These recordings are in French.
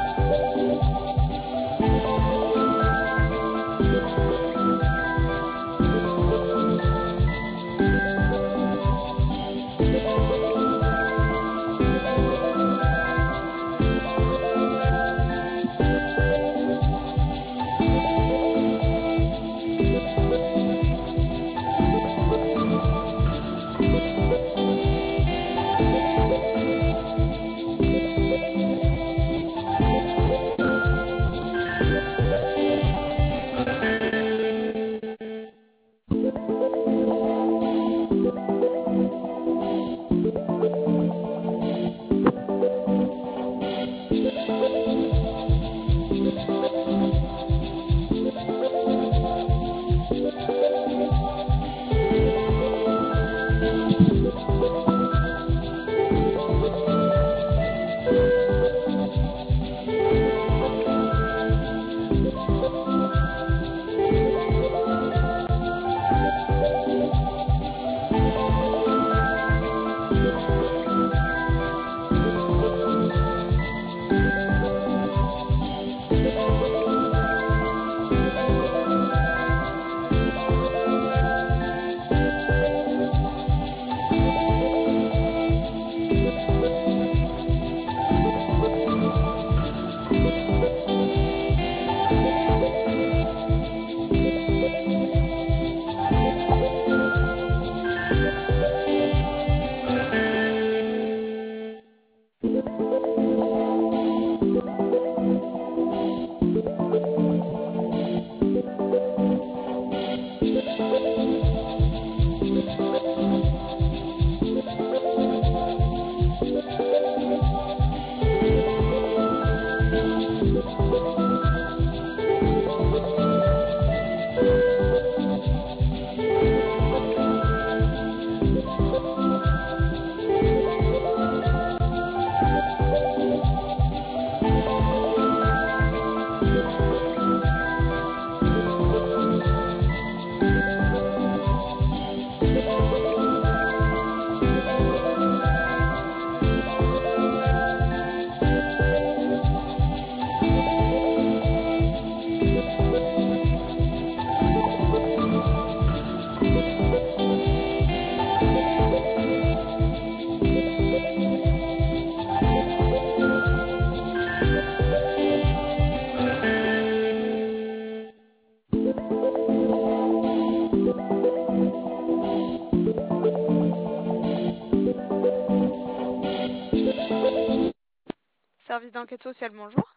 Service d'enquête sociale, bonjour.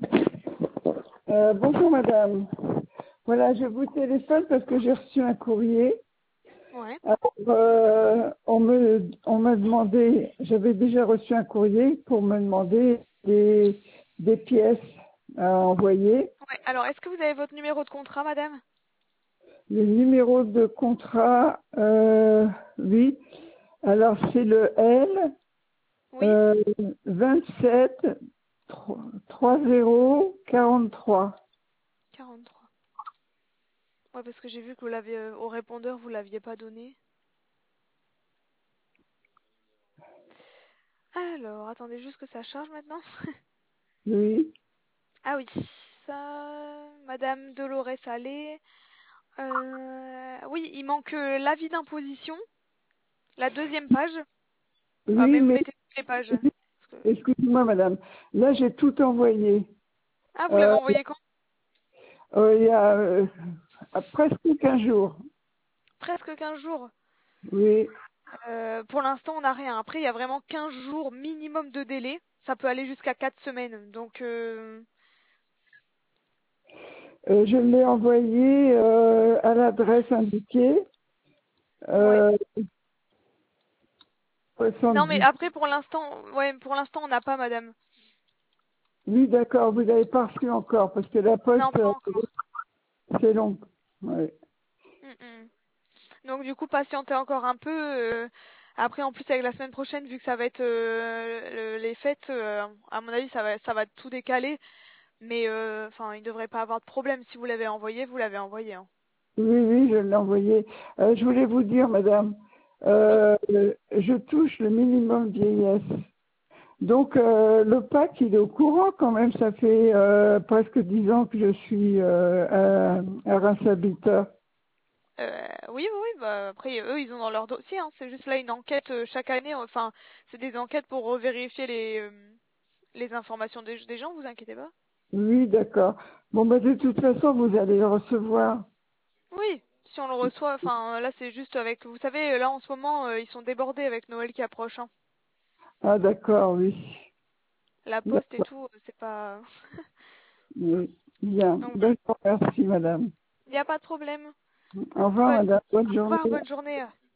Bonjour madame. Voilà, je vous téléphone parce que j'ai reçu un courrier. Ouais. Alors, on m'a demandé, j'avais déjà reçu un courrier pour me demander des pièces à envoyer. Ouais. Alors, est-ce que vous avez votre numéro de contrat, madame? Le numéro de contrat, oui. Alors c'est le L Oui. 27 30 43. 43. Ouais, parce que j'ai vu que vous l'aviez au répondeur, vous l'aviez pas donné. Alors, attendez juste que ça charge maintenant. Oui. Ah oui, ça, Madame Dolores Allais. Oui, il manque l'avis d'imposition, la deuxième page. Ah, Oui, mais vous mais mettez toutes les pages. Parce que- excusez-moi madame. Là j'ai tout envoyé. Ah, vous l'avez envoyé quand? Il y a presque 15 jours. Presque 15 jours. Oui. Pour l'instant, on n'a rien. Après, il y a vraiment 15 jours minimum de délai. Ça peut aller jusqu'à 4 semaines. Donc, Je l'ai envoyé à l'adresse indiquée. ouais. Non, mais 70. après, pour l'instant, ouais, pour l'instant, on n'a pas, madame. Oui, d'accord, vous n'avez pas reçu encore parce que la poste, Non, pas encore. c'est long. Ouais. Donc, du coup, patientez encore un peu. Après, en plus, avec la semaine prochaine, vu que ça va être les fêtes, à mon avis, ça va tout décaler. Mais, enfin, il ne devrait pas avoir de problème. Si vous l'avez envoyé, vous l'avez envoyé, hein. Oui, oui, je l'ai envoyé. Je voulais vous dire, madame, Oui. je touche le minimum vieillesse. Donc le PAC, il est au courant quand même. Ça fait presque 10 ans que je suis à Reims-Habitat. Oui, oui, oui, bah après eux ils ont dans leur dossier, hein, c'est juste là une enquête chaque année, enfin c'est des enquêtes pour revérifier les informations des gens, vous inquiétez pas. Oui, d'accord. Bon, bah de toute façon, vous allez le recevoir. Oui, si on le reçoit, enfin là c'est juste avec, vous savez, là en ce moment ils sont débordés avec Noël qui approche, hein. Ah, d'accord, oui. La poste et D'accord, tout, c'est pas. oui. Bien. Donc voilà, D'accord, merci, madame. il n'y a pas de problème. Au revoir, Bonne, madame. Bonne au revoir, journée. bonne journée.